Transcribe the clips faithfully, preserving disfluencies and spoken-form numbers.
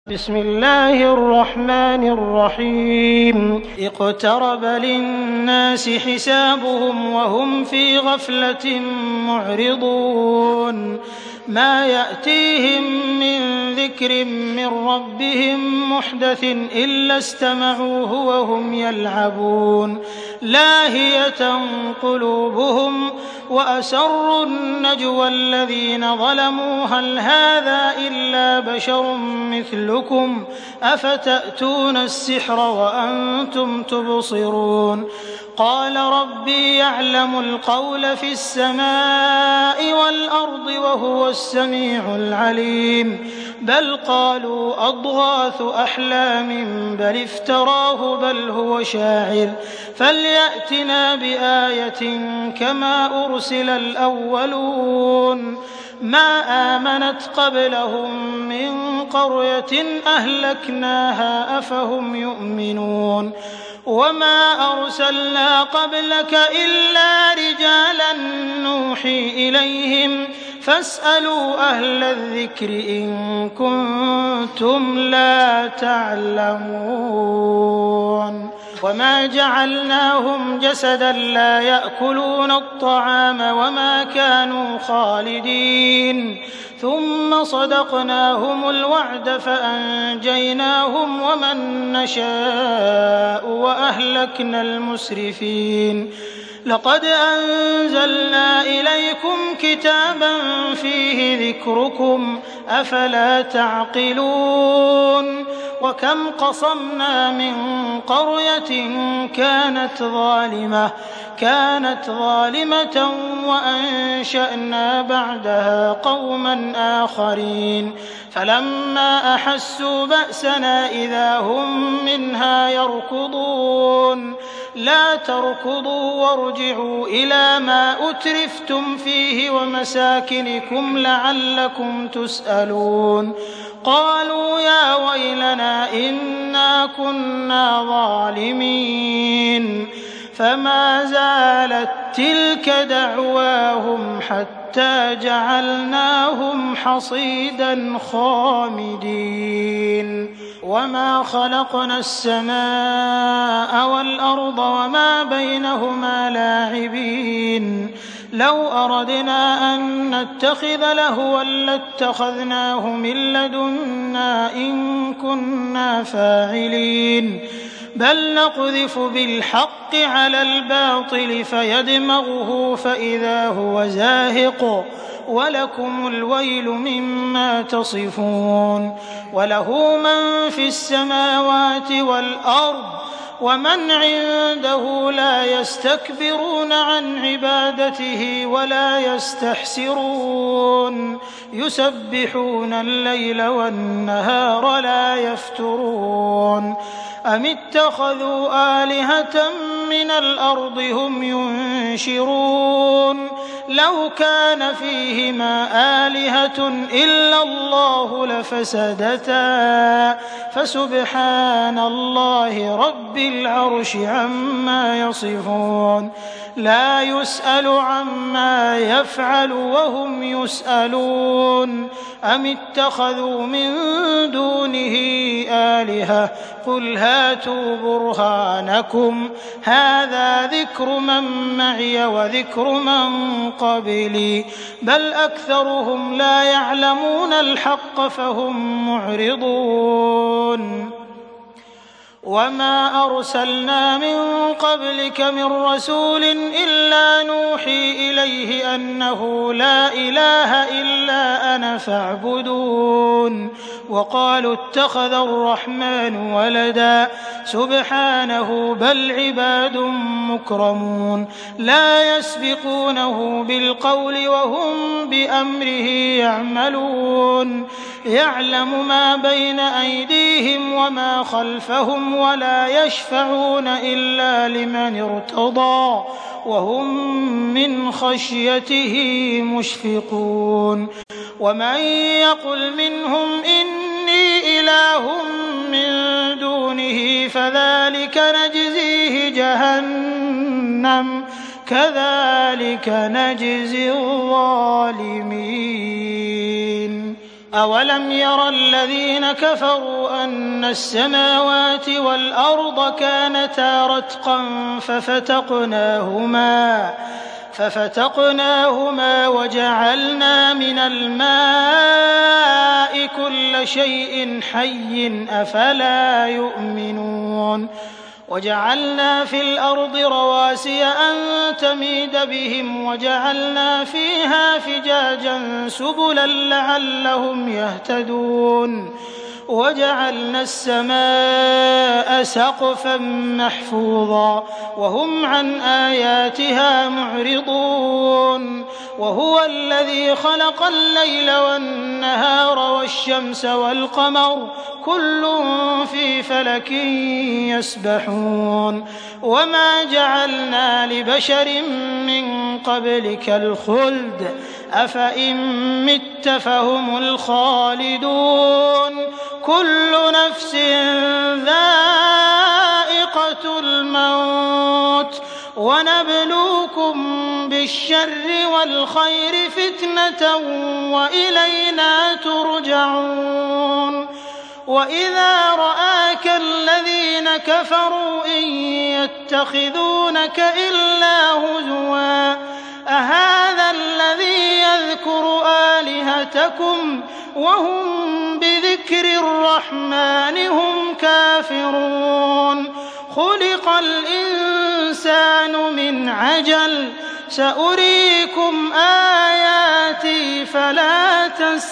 بسم الله الرحمن الرحيم اقترب للناس حسابهم وهم في غفلة معرضون ما يأتيهم من ذكر من ربهم محدث إلا استمعوه وهم يلعبون لاهية قلوبهم وأسروا النجوى الذين ظلموا هل هذا إلا بشر مثلكم أفتأتون السحر وأنتم تبصرون قال ربي يعلم القول في السماء والأرض وهو السميع العليم بل قالوا أضغاث أحلام بل افتراه بل هو شاعر فليأتنا بآية كما أرسل الأولون ما آمنت قبلهم من قرية أهلكناها أفهم يؤمنون وما أرسلنا قبلك إلا رجالا نوحي إليهم فاسألوا أهل الذكر إن كنتم لا تعلمون وما جعلناهم جسدا لا يأكلون الطعام وما كانوا خالدين ثم صدقناهم الوعد فأنجيناهم ومن نشاء وأهلكنا المسرفين لقد أنزلنا إليكم كتابا فيه ذكركم أفلا تعقلون وكم قصمنا من قرية كانت ظالمة كانت ظالمة وأنشأنا بعدها قوما آخرين فلما أحسوا بأسنا إذا هم منها يركضون لا تركضوا وارجعوا إلى ما أترفتم فيه ومساكنكم لعلكم تسألون قالوا يا ويلنا إنا كنا ظالمين فما زالت تلك دعواهم حتى جعلناهم حصيدا خامدين وما خلقنا السماء والأرض وما بينهما لاعبين لو أردنا أن نتخذ لهوا لاتخذناه من لدنا إن كنا فاعلين بل نقذف بالحق على الباطل فيدمغه فإذا هو زاهق ولكم الويل مما تصفون وله من في السماوات والأرض ومن عنده لا يستكبرون عن عبادته ولا يستحسرون يسبحون الليل والنهار لا يفترون أم اتخذوا آلهة من الأرض هم ينشرون لو كان فيهما آلهة إلا الله لفسدتا فسبحان الله رب العرش عما يصفون لا يسأل عما يفعل وهم يسألون أم اتخذوا من دونه آلهة قل هاتوا برهانكم هذا ذكر من معي وذكر من قبلي بل أكثرهم لا يعلمون الحق فهم معرضون وما أرسلنا من قبلك من رسول إلا نوحي إليه أنه لا إله إلا أنا فاعبدون وقالوا اتخذ الرحمن ولدا سبحانه بل عباد مكرمون لا يسبقونه بالقول وهم بأمره يعملون يعلم ما بين أيديهم وما خلفهم ولا يشفعون إلا لمن ارتضى وهم من خشيته مشفقون ومن يقل منهم إني إله من دونه فذلك نجزيه جهنم كذلك نجزي الظالمين أولم ير الذين كفروا أن السماوات والأرض كانتا رتقا ففتقناهما ففتقناهما وجعلنا من الماء كل شيء حي أفلا يؤمنون وجعلنا في الأرض رواسي أن تميد بهم وجعلنا فيها فجاجا سبلا لعلهم يهتدون وجعلنا السماء سقفا محفوظا وهم عن آياتها معرضون وهو الذي خلق الليل والنهار والشمس والقمر كل في فلك يسبحون وما جعلنا لبشر من قبلك الخلد أفإن مت فهم الخالدون كل نفس ذائقة الموت ونبلوكم بالشر والخير فتنة وإلينا ترجعون وإذا رآك الذين كفروا إن يتخذونك إلا هزوا أهذا الذي يذكر آلهتكم وهم بذكر الرحمن هم كافرون خلق الإنسان من عجل سأريكم آياتي فلا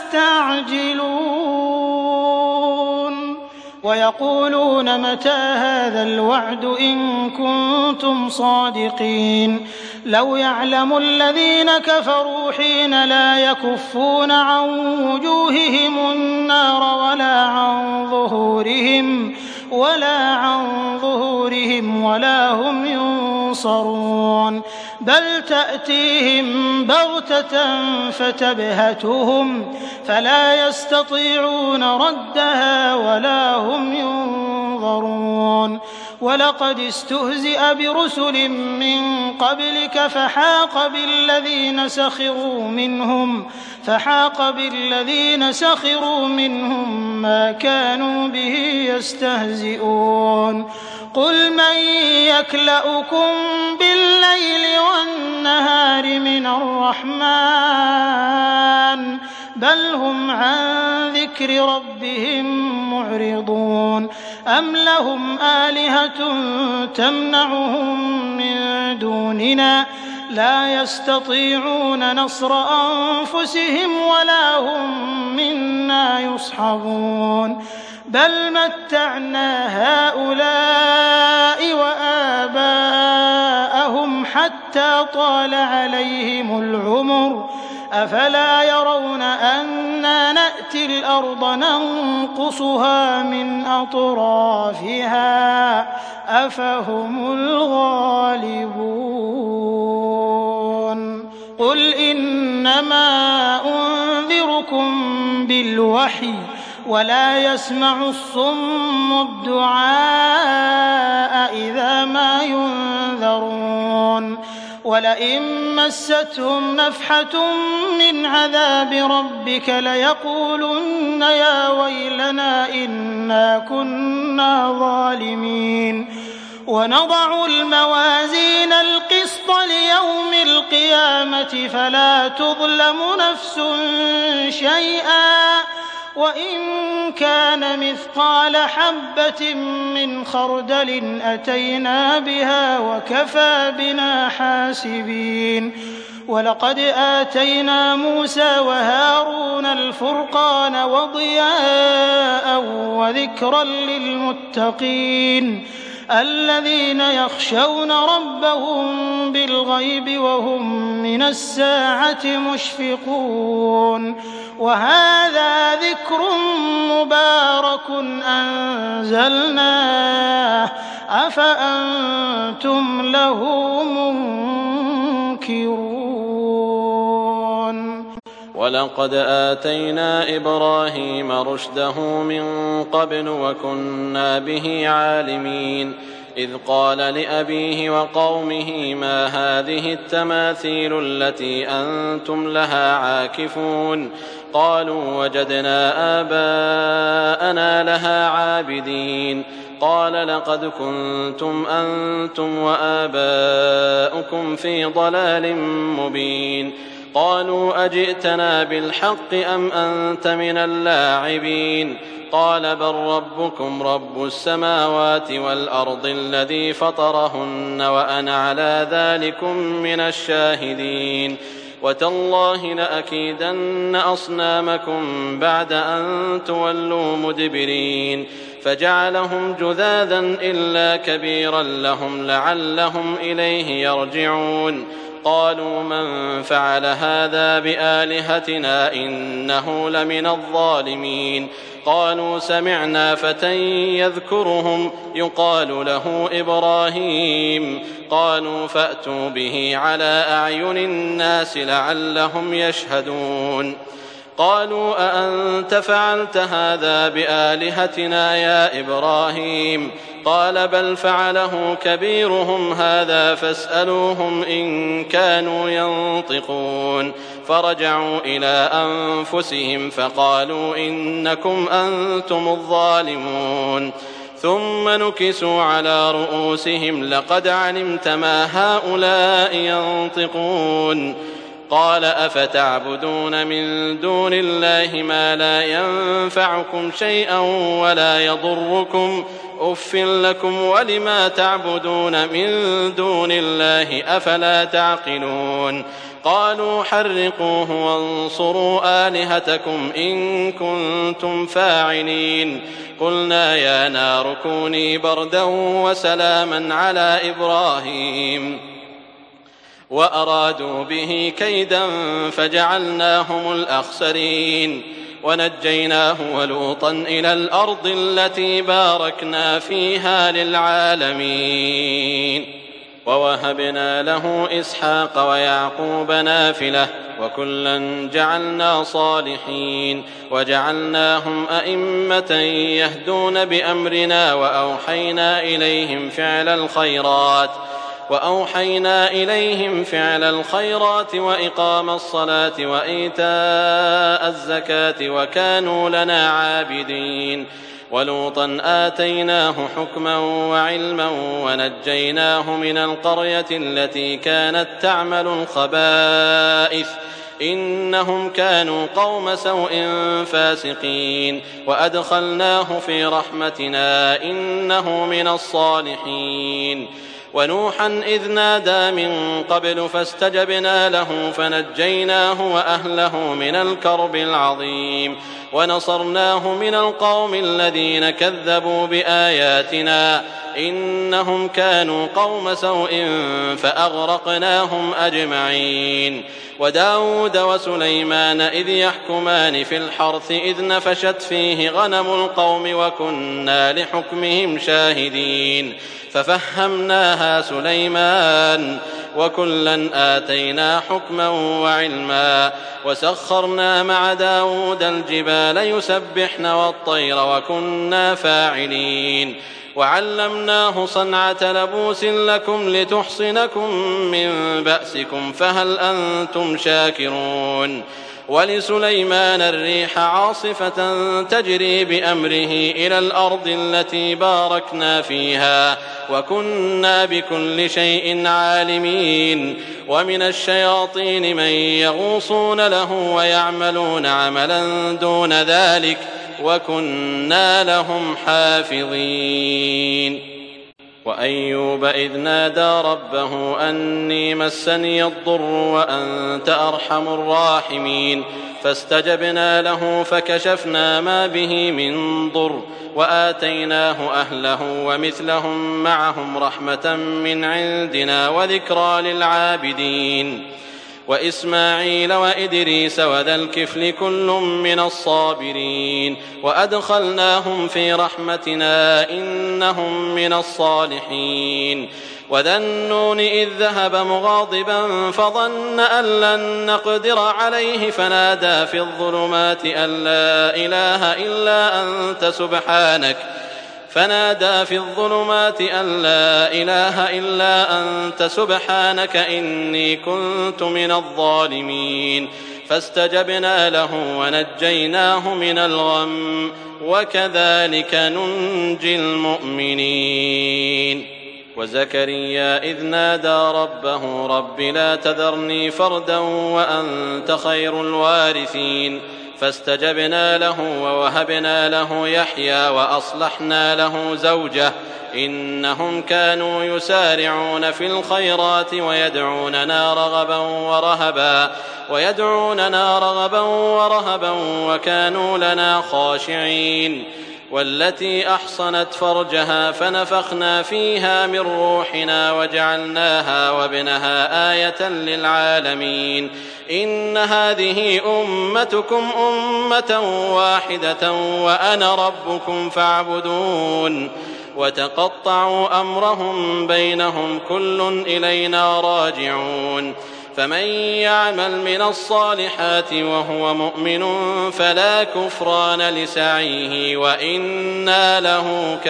تستعجلون ويقولون متى هذا الوعد إن كنتم صادقين لو يعلم الذين كفروا حين لا يكفون عن وجوههم النار ولا عن ظهورهم ولا عن ظهورهم ولا هم ينصرون بل تأتيهم بغتة فتبهتهم فلا يستطيعون ردها ولا هم ينظرون ولقد استهزئ برسل من قبلك فحاق بالذين سخروا منهم فحاق بالذين سخروا منهم ما كانوا به يستهزئون قل من يكلؤكم بالليل والنهار من الرحمن بل هم عن ذكر ربهم معرضون أم لهم آلهة تمنعهم من دوننا لا يستطيعون نصر أنفسهم ولا هم منا يصحبون بل متعنا هؤلاء وآباءهم حتى طال عليهم العمر أفلا يرون أنا نأتي الأرض ننقصها من أطرافها أفهم الغالبون قل إنما أنذركم بالوحي ولا يسمع الصم الدعاء إذا ما ينذرون ولئن مستهم نفحة من عذاب ربك ليقولن يا ويلنا إنا كنا ظالمين ونضع الموازين القسط ليوم القيامة فلا تظلم نفس شيئا وإن كان مثقال حبة من خردل أتينا بها وكفى بنا حاسبين ولقد آتينا موسى وهارون الفرقان وضياء وذكرا للمتقين الذين يخشون ربهم بالغيب وهم من الساعة مشفقون وهذا ذكر مبارك أنزلناه أفأنتم له منكرون ولقد آتينا إبراهيم رشده من قبل وكنا به عالمين إذ قال لأبيه وقومه ما هذه التماثيل التي أنتم لها عاكفون قالوا وجدنا آباءنا لها عابدين قال لقد كنتم أنتم وآباؤكم في ضلال مبين قالوا أجئتنا بالحق أم أنت من اللاعبين قال بل ربكم رب السماوات والأرض الذي فطرهن وأنا على ذلكم من الشاهدين وتالله لأكيدن أصنامكم بعد أن تولوا مدبرين فجعلهم جذاذا إلا كبيرا لهم لعلهم إليه يرجعون قالوا من فعل هذا بآلهتنا إنه لمن الظالمين قالوا سمعنا فتى يذكرهم يقال له إبراهيم قالوا فأتوا به على أعين الناس لعلهم يشهدون قالوا أأنت فعلت هذا بآلهتنا يا إبراهيم قال بل فعله كبيرهم هذا فاسألوهم إن كانوا ينطقون فرجعوا إلى أنفسهم فقالوا إنكم أنتم الظالمون ثم نكسوا على رؤوسهم لقد علمت ما هؤلاء ينطقون قال أفتعبدون من دون الله ما لا ينفعكم شيئا ولا يضركم أف لكم ولما تعبدون من دون الله أفلا تعقلون قالوا حرقوه وانصروا آلهتكم إن كنتم فاعلين قلنا يا نار كوني بردا وسلاما على إبراهيم وأرادوا به كيدا فجعلناهم الأخسرين ونجيناه ولوطا إلى الأرض التي باركنا فيها للعالمين ووهبنا له إسحاق ويعقوب نافلة وكلا جعلنا صالحين وجعلناهم أئمة يهدون بأمرنا وأوحينا إليهم فعل الخيرات وأوحينا إليهم فعل الخيرات وإقام الصلاة وإيتاء الزكاة وكانوا لنا عابدين ولوطا آتيناه حكما وعلما ونجيناه من القرية التي كانت تعمل الخبائث إنهم كانوا قوم سوء فاسقين وأدخلناه في رحمتنا إنه من الصالحين ونوحا إذ نادى من قبل فاستجبنا له فنجيناه وأهله من الكرب العظيم ونصرناه من القوم الذين كذبوا بآياتنا إنهم كانوا قوم سوء فأغرقناهم أجمعين وداود وسليمان إذ يحكمان في الحرث إذ نفشت فيه غنم القوم وكنا لحكمهم شاهدين ففهمناها سليمان وكلا آتينا حكما وعلما وسخرنا مع داود الجبال يسبحن والطير وكنا فاعلين وعلمناه صنعة لبوس لكم لتحصنكم من بأسكم فهل أنتم شاكرون ولسليمان الريح عاصفة تجري بأمره إلى الأرض التي باركنا فيها وكنا بكل شيء عالمين ومن الشياطين من يغوصون له ويعملون عملا دون ذلك وكنا لهم حافظين وأيوب إذ نادى ربه أني مسني الضر وأنت أرحم الراحمين فاستجبنا له فكشفنا ما به من ضر وآتيناه أهله ومثلهم معهم رحمة من عندنا وذكرى للعابدين وإسماعيل وإدريس وذا الكفل كل من الصابرين وأدخلناهم في رحمتنا إنهم من الصالحين وذا النون إذ ذهب مغاضبا فظن أن لن نقدر عليه فنادى في الظلمات أن لا إله إلا أنت سبحانك فنادى في الظلمات أن لا إله إلا أنت سبحانك إني كنت من الظالمين فاستجبنا له ونجيناه من الغم وكذلك ننجي المؤمنين. وزكريا إذ نادى ربه رب لا تذرني فردا وأنت خير الوارثين فاستجبنا له ووهبنا له يحيى وأصلحنا له زوجه إنهم كانوا يسارعون في الخيرات ويدعوننا رغبا ورهبا ويدعوننا رغبا ورهبا وكانوا لنا خاشعين. والتي أحصنت فرجها فنفخنا فيها من روحنا وجعلناها وابنها آية للعالمين. إن هذه أمتكم أمة واحدة وأنا ربكم فاعبدون. وتقطعوا أمرهم بينهم كل إلينا راجعون. فمن يعمل من الصالحات وهو مؤمن فلا كفران لسعيه وإنا له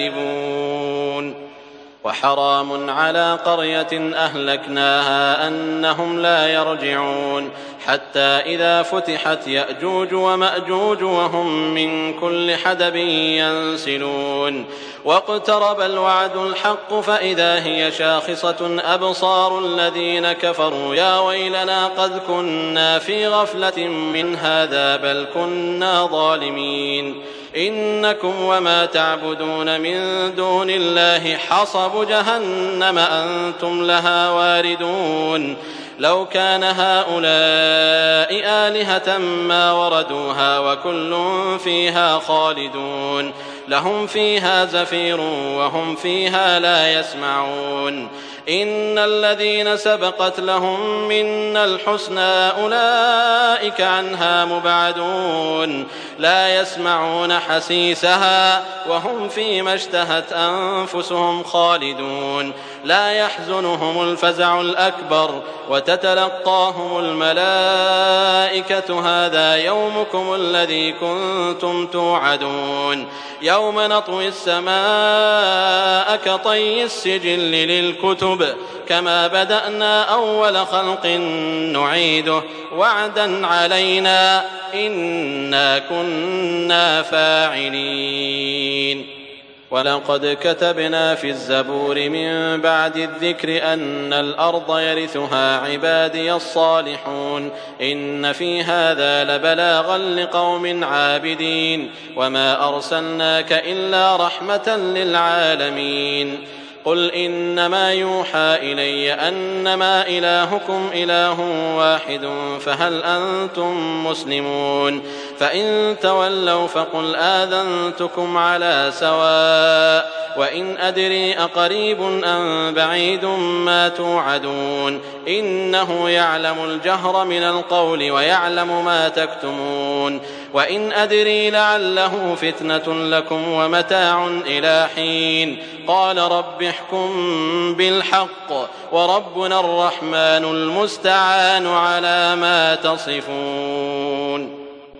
كاتبون. وحرام على قرية أهلكناها أنهم لا يرجعون حتى إذا فتحت يأجوج ومأجوج وهم من كل حدب ينسلون. واقترب الوعد الحق فإذا هي شاخصة أبصار الذين كفروا يا ويلنا قد كنا في غفلة من هذا بل كنا ظالمين. إنكم وما تعبدون من دون الله حصب جهنم أنتم لها واردون. لو كان هؤلاء آلهة ما وردوها وكل فيها خالدون. لهم فيها زفير وهم فيها لا يسمعون. إن الذين سبقت لهم منا الحسنى أولئك عنها مبعدون لا يسمعون حسيسها وهم فيما اشتهت أنفسهم خالدون. لا يحزنهم الفزع الأكبر وتتلقاهم الملائكة هذا يومكم الذي كنتم توعدون. يوم نطوي السماء كطي السجل للكتب كما بدأنا أول خلق نعيده وعدا علينا إنا كنا فاعلين. ولقد كتبنا في الزبور من بعد الذكر أن الأرض يرثها عبادي الصالحون إن في هذا لبلاغا لقوم عابدين وما أرسلناك إلا رحمة للعالمين. قل إنما يوحى إلي أنما إلهكم إله واحد فهل أنتم مسلمون؟ فإن تولوا فقل آذنتكم على سواء وإن أدري أقريب أم بعيد ما توعدون إنه يعلم الجهر من القول ويعلم ما تكتمون. وإن أدري لعله فتنة لكم ومتاع إلى حين. قال رب احكم بالحق وربنا الرحمن المستعان على ما تصفون.